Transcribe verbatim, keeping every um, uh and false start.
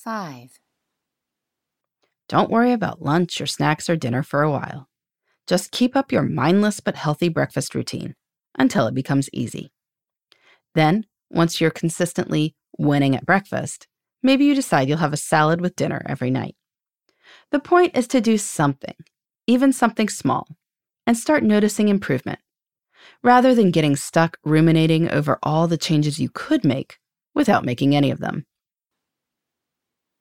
five. Don't worry about lunch or snacks or dinner for a while. Just keep up your mindless but healthy breakfast routine until it becomes easy. Then, once you're consistently winning at breakfast, maybe you decide you'll have a salad with dinner every night. The point is to do something, even something small, and start noticing improvement, rather than getting stuck ruminating over all the changes you could make without making any of them.